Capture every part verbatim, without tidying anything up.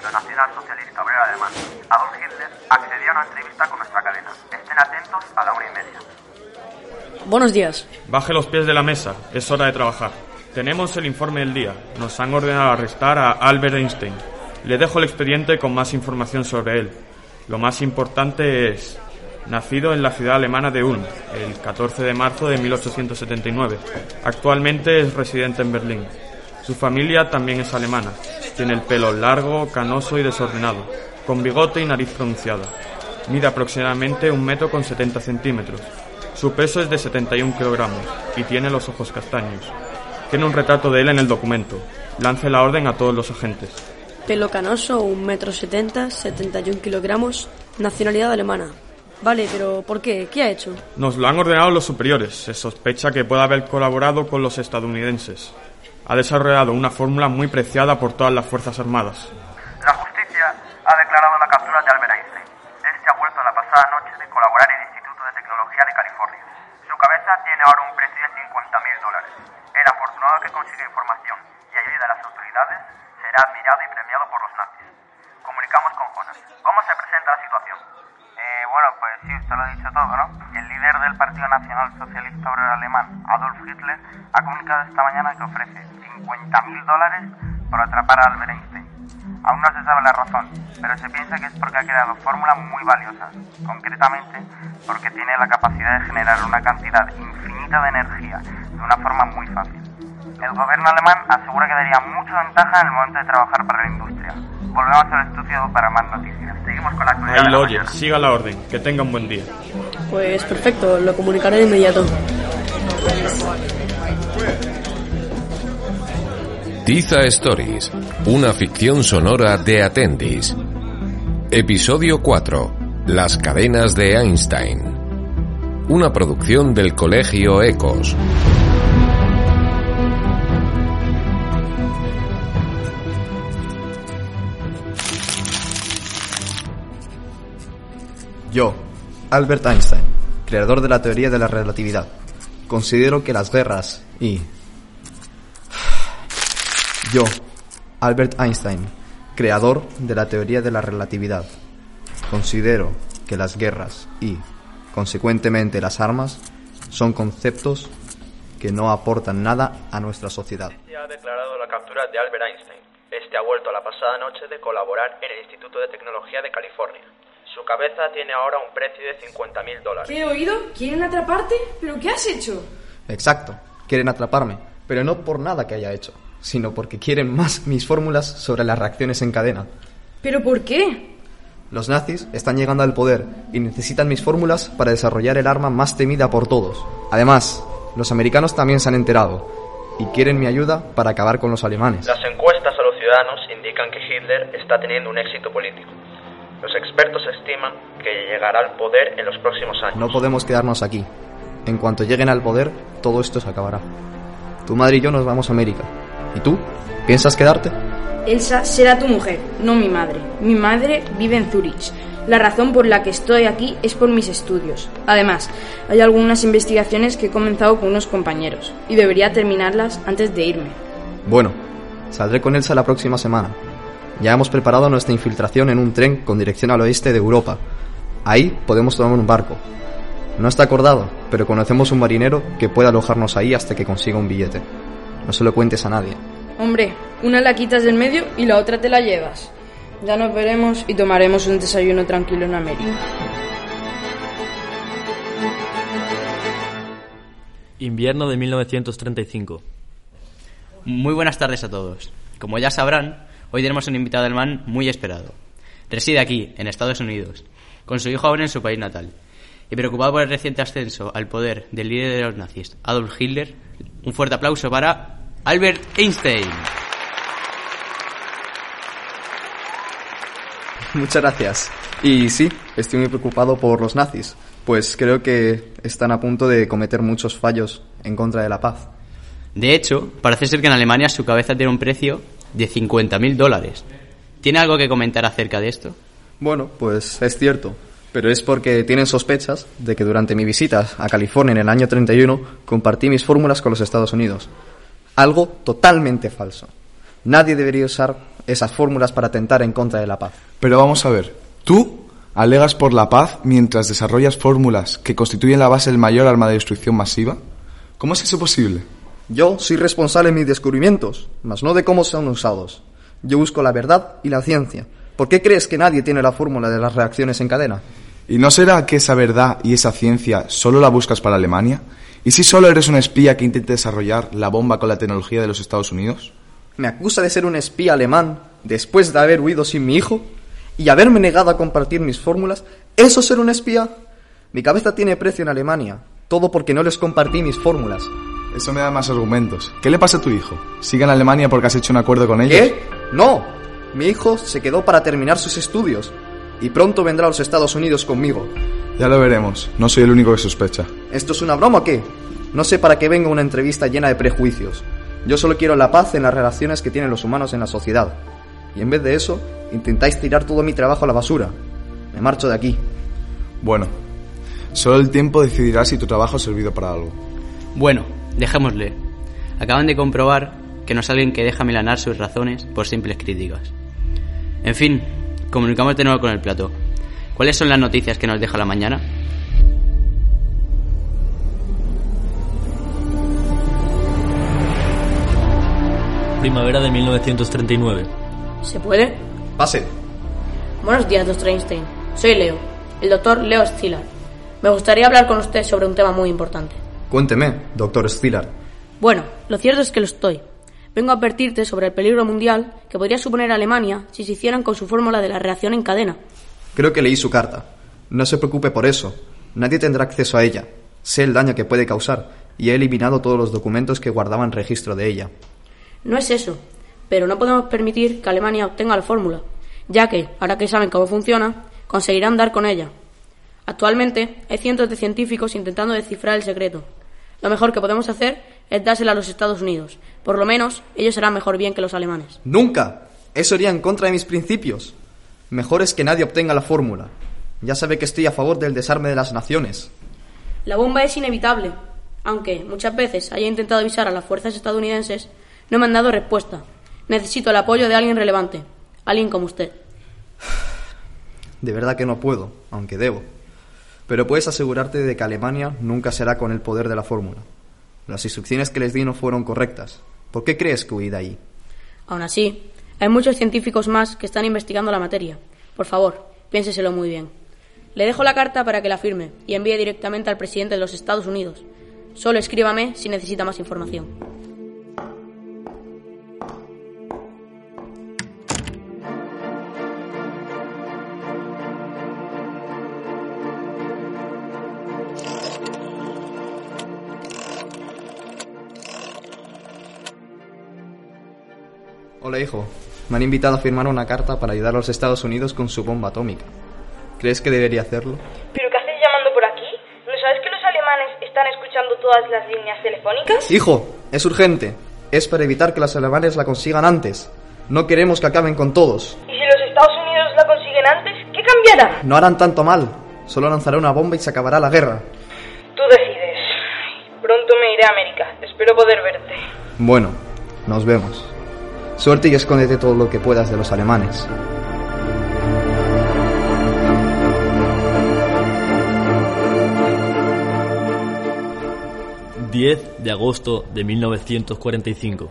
Partido Nacional Socialista Obrero Alemán, Adolf Hitler, accedió a una entrevista con nuestra cadena. Estén atentos a la una y media. Buenos días. Baje los pies de la mesa, es hora de trabajar. Tenemos el informe del día. Nos han ordenado arrestar a Albert Einstein. Le dejo el expediente con más información sobre él. Lo más importante es... Nacido en la ciudad alemana de Ulm, el catorce de marzo de mil ochocientos setenta y nueve. Actualmente es residente en Berlín. Su familia también es alemana. Tiene el pelo largo, canoso y desordenado, con bigote y nariz pronunciada. Mide aproximadamente un metro con setenta centímetros. Su peso es de setenta y un kilogramos y tiene los ojos castaños. Tiene un retrato de él en el documento. Lance la orden a todos los agentes. Pelo canoso, un metro setenta, setenta y un kilogramos, nacionalidad alemana. Vale, pero ¿por qué? ¿Qué ha hecho? Nos lo han ordenado los superiores. Se sospecha que puede haber colaborado con los estadounidenses. Ha desarrollado una fórmula muy preciada por todas las Fuerzas Armadas. La justicia ha declarado la captura de Albert Einstein. Este ha vuelto la pasada noche de colaborar en el Instituto de Tecnología de California. Su cabeza tiene ahora un precio de cincuenta mil dólares. El afortunado que consigue información y ayuda a las autoridades será admirado y premiado por los nazis. Comunicamos con Jonas. ¿Cómo se presenta la situación? Eh, bueno, pues sí, usted lo ha dicho todo, ¿no? El líder del Partido Nacional Socialista Obrero Alemán, Adolf Hitler, ha comunicado esta mañana que ofrece cincuenta mil dólares por atrapar a Albert Einstein. Aún no se sabe la razón, pero se piensa que es porque ha creado fórmulas muy valiosas, concretamente porque tiene la capacidad de generar una cantidad infinita de energía de una forma muy fácil. El gobierno alemán asegura que daría mucha ventaja en el momento de trabajar para la industria. Volvemos al estudio para más noticias. Seguimos con la actualidad. Ahí lo oye, siga la orden. Que tenga un buen día. Pues perfecto, lo comunicaré de inmediato. Tiza Stories, una ficción sonora de Atendis. Episodio cuatro. Las cadenas de Einstein. Una producción del Colegio Ecos. Yo, Albert Einstein, creador de la teoría de la relatividad, considero que las guerras y... Yo, Albert Einstein, creador de la teoría de la relatividad, considero que las guerras y, consecuentemente, las armas son conceptos que no aportan nada a nuestra sociedad. Ha declarado la captura de Albert Einstein. Este ha vuelto la pasada noche de colaborar en el Instituto de Tecnología de California. Su cabeza tiene ahora un precio de cincuenta mil dólares. ¿Qué he oído? ¿Quieren atraparte? ¿Pero qué has hecho? Exacto, quieren atraparme, pero no por nada que haya hecho, sino porque quieren más mis fórmulas sobre las reacciones en cadena. ¿Pero por qué? Los nazis están llegando al poder y necesitan mis fórmulas para desarrollar el arma más temida por todos. Además, los americanos también se han enterado y quieren mi ayuda para acabar con los alemanes. Las encuestas a los ciudadanos indican que Hitler está teniendo un éxito político. Los expertos estiman que llegará al poder en los próximos años. No podemos quedarnos aquí. En cuanto lleguen al poder, todo esto se acabará. Tu madre y yo nos vamos a América. ¿Y tú? ¿Piensas quedarte? Elsa será tu mujer, no mi madre. Mi madre vive en Zúrich. La razón por la que estoy aquí es por mis estudios. Además, hay algunas investigaciones que he comenzado con unos compañeros y debería terminarlas antes de irme. Bueno, saldré con Elsa la próxima semana. Ya hemos preparado nuestra infiltración en un tren con dirección al oeste de Europa. Ahí podemos tomar un barco. No está acordado, pero conocemos un marinero que puede alojarnos ahí hasta que consiga un billete. No se lo cuentes a nadie. Hombre, una la quitas del medio y la otra te la llevas. Ya nos veremos y tomaremos un desayuno tranquilo en América. Invierno de mil novecientos treinta y cinco. Muy buenas tardes a todos. Como ya sabrán, hoy tenemos un invitado alemán muy esperado. Reside aquí, en Estados Unidos, con su hijo aún en su país natal. Y preocupado por el reciente ascenso al poder del líder de los nazis, Adolf Hitler, un fuerte aplauso para Albert Einstein. Muchas gracias. Y sí, estoy muy preocupado por los nazis, pues creo que están a punto de cometer muchos fallos en contra de la paz. De hecho, parece ser que en Alemania su cabeza tiene un precio de cincuenta mil dólares. ¿Tiene algo que comentar acerca de esto? Bueno, pues es cierto, pero es porque tienen sospechas de que durante mi visita a California en el año treinta y uno compartí mis fórmulas con los Estados Unidos. Algo totalmente falso. Nadie debería usar esas fórmulas para atentar en contra de la paz. Pero vamos a ver, tú alegas por la paz mientras desarrollas fórmulas que constituyen la base del mayor arma de destrucción masiva. ¿Cómo es eso posible? Yo soy responsable de mis descubrimientos, mas no de cómo son usados. Yo busco la verdad y la ciencia. ¿Por qué crees que nadie tiene la fórmula de las reacciones en cadena? ¿Y no será que esa verdad y esa ciencia solo la buscas para Alemania? ¿Y si solo eres un espía que intenta desarrollar la bomba con la tecnología de los Estados Unidos? ¿Me acusa de ser un espía alemán después de haber huido sin mi hijo y haberme negado a compartir mis fórmulas? ¿Eso es ser un espía? Mi cabeza tiene precio en Alemania, todo porque no les compartí mis fórmulas. Eso me da más argumentos. ¿Qué le pasa a tu hijo? ¿Sigue en Alemania porque has hecho un acuerdo con ellos? ¿Qué? No. Mi hijo se quedó para terminar sus estudios y pronto vendrá a los Estados Unidos conmigo. Ya lo veremos. No soy el único que sospecha. ¿Esto es una broma o qué? No sé para qué venga una entrevista llena de prejuicios. Yo solo quiero la paz en las relaciones que tienen los humanos en la sociedad. Y en vez de eso, intentáis tirar todo mi trabajo a la basura. Me marcho de aquí. Bueno, solo el tiempo decidirá si tu trabajo ha servido para algo. Bueno, dejémosle. Acaban de comprobar que no es alguien que deja milanar sus razones por simples críticas. En fin, comunicamos de nuevo con el plató. ¿Cuáles son las noticias que nos deja la mañana? Primavera de mil novecientos treinta y nueve. ¿Se puede? Pase. Buenos días, doctor Einstein. Soy Leo, el doctor Leo Szilard. Me gustaría hablar con usted sobre un tema muy importante. Cuénteme, doctor Szilard. Bueno, lo cierto es que lo estoy. Vengo a advertirte sobre el peligro mundial que podría suponer Alemania si se hicieran con su fórmula de la reacción en cadena. Creo que leí su carta. No se preocupe por eso. Nadie tendrá acceso a ella. Sé el daño que puede causar y he eliminado todos los documentos que guardaban registro de ella. No es eso, pero no podemos permitir que Alemania obtenga la fórmula, ya que, ahora que saben cómo funciona, conseguirán dar con ella. Actualmente hay cientos de científicos intentando descifrar el secreto. Lo mejor que podemos hacer es dársela a los Estados Unidos. Por lo menos, ellos harán mejor bien que los alemanes. ¡Nunca! Eso iría en contra de mis principios. Mejor es que nadie obtenga la fórmula. Ya sabe que estoy a favor del desarme de las naciones. La bomba es inevitable. Aunque muchas veces haya intentado avisar a las fuerzas estadounidenses, no me han dado respuesta. Necesito el apoyo de alguien relevante. Alguien como usted. De verdad que no puedo, aunque debo. Pero puedes asegurarte de que Alemania nunca será con el poder de la fórmula. Las instrucciones que les di no fueron correctas. ¿Por qué crees que huí de allí? Aún así, hay muchos científicos más que están investigando la materia. Por favor, piénseselo muy bien. Le dejo la carta para que la firme y envíe directamente al presidente de los Estados Unidos. Solo escríbame si necesita más información. Hola, hijo. Me han invitado a firmar una carta para ayudar a los Estados Unidos con su bomba atómica. ¿Crees que debería hacerlo? ¿Pero qué haces llamando por aquí? ¿No sabes que los alemanes están escuchando todas las líneas telefónicas? Hijo, es urgente. Es para evitar que los alemanes la consigan antes. No queremos que acaben con todos. ¿Y si los Estados Unidos la consiguen antes? ¿Qué cambiará? No harán tanto mal. Solo lanzaré una bomba y se acabará la guerra. Tú decides. Pronto me iré a América. Espero poder verte. Bueno, nos vemos. Suerte y escóndete todo lo que puedas de los alemanes. diez de agosto de mil novecientos cuarenta y cinco.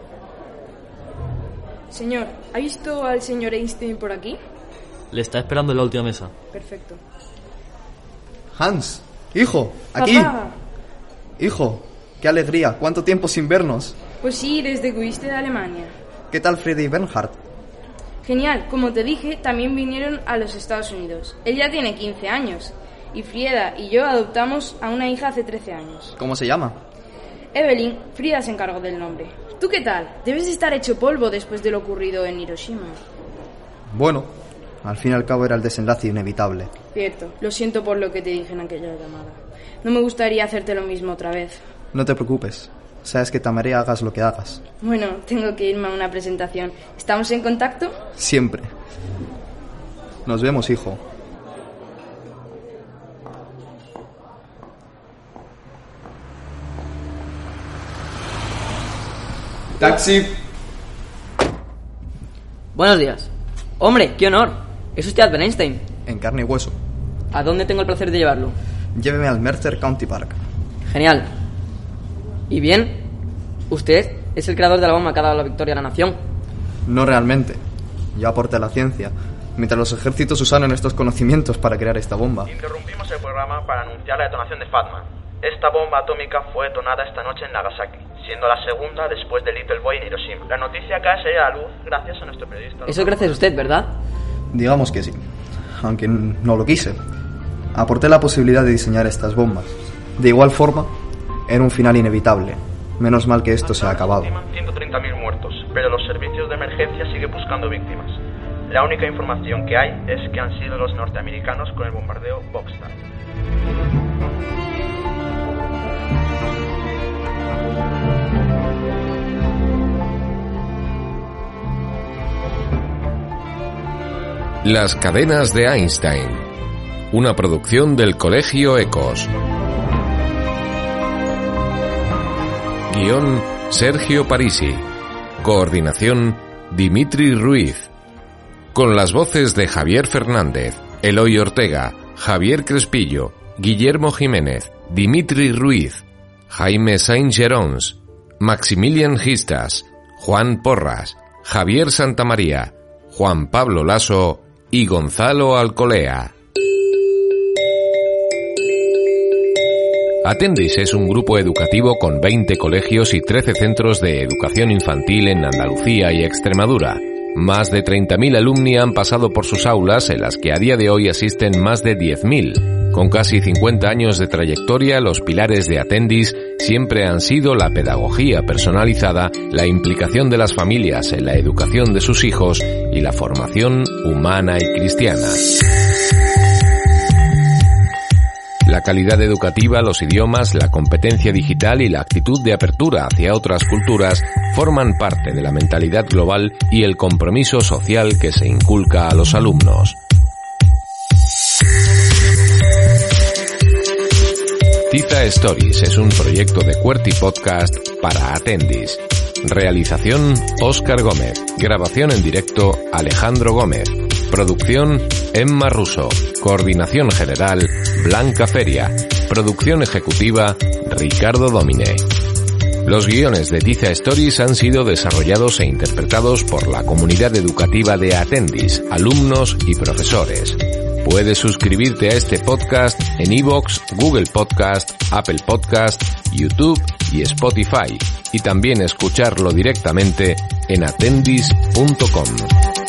Señor, ¿ha visto al señor Einstein por aquí? Le está esperando en la última mesa. Perfecto. Hans, hijo, aquí. Papá. Hijo, qué alegría, cuánto tiempo sin vernos. Pues sí, desde que huiste de Alemania. ¿Qué tal Friedrich Bernhard? Genial, como te dije, también vinieron a los Estados Unidos. Él ya tiene quince años. Y Frieda y yo adoptamos a una hija hace trece años. ¿Cómo se llama? Evelyn. Frieda se encargó del nombre. ¿Tú qué tal? Debes de estar hecho polvo después de lo ocurrido en Hiroshima. Bueno, al fin y al cabo era el desenlace inevitable. Cierto. Lo siento por lo que te dije en aquella llamada. No me gustaría hacerte lo mismo otra vez. No te preocupes. Sabes que te amaré hagas lo que hagas. Bueno, tengo que irme a una presentación. ¿Estamos en contacto? Siempre. Nos vemos, hijo. ¡Taxi! Buenos días. Hombre, qué honor. ¿Es usted Albert Einstein? En carne y hueso. ¿A dónde tengo el placer de llevarlo? Lléveme al Mercer County Park. Genial. ¿Y bien? ¿Usted es el creador de la bomba que ha dado la victoria a la nación? No realmente. Yo aporté la ciencia, mientras los ejércitos usaron estos conocimientos para crear esta bomba. Interrumpimos el programa para anunciar la detonación de Fatman. Esta bomba atómica fue detonada esta noche en Nagasaki, siendo la segunda después de Little Boy en Hiroshima. La noticia acá se a la luz gracias a nuestro periodista. Eso gracias a usted, ¿verdad? Digamos que sí, aunque no lo quise. Aporté la posibilidad de diseñar estas bombas. De igual forma, era un final inevitable. Menos mal que esto se ha acabado. ciento treinta mil muertos, pero los servicios de emergencia siguen buscando víctimas. La única información que hay es que han sido los norteamericanos con el bombardeo Boxstar. Las cadenas de Einstein, una producción del Colegio Ecos. Guión Sergio Parisi. Coordinación Dimitri Ruiz. Con las voces de Javier Fernández, Eloy Ortega, Javier Crespillo, Guillermo Jiménez, Dimitri Ruiz, Jaime Saint-Gerons, Maximilian Gistas, Juan Porras, Javier Santamaría, Juan Pablo Lasso y Gonzalo Alcolea. Atendis es un grupo educativo con veinte colegios y trece centros de educación infantil en Andalucía y Extremadura. Más de treinta mil alumni han pasado por sus aulas, en las que a día de hoy asisten más de diez mil. Con casi cincuenta años de trayectoria, los pilares de Atendis siempre han sido la pedagogía personalizada, la implicación de las familias en la educación de sus hijos y la formación humana y cristiana. La calidad educativa, los idiomas, la competencia digital y la actitud de apertura hacia otras culturas forman parte de la mentalidad global y el compromiso social que se inculca a los alumnos. Tiza Stories es un proyecto de QWERTY Podcast para Atendis. Realización Óscar Gómez. Grabación en directo Alejandro Gómez. Producción Emma Russo. Coordinación general Blanca Feria. Producción ejecutiva Ricardo Domine. Los guiones de Tiza Stories han sido desarrollados e interpretados por la comunidad educativa de Atendis, alumnos y profesores. Puedes suscribirte a este podcast en iVoox, Google Podcast, Apple Podcast, YouTube y Spotify, y también escucharlo directamente en atendis punto com.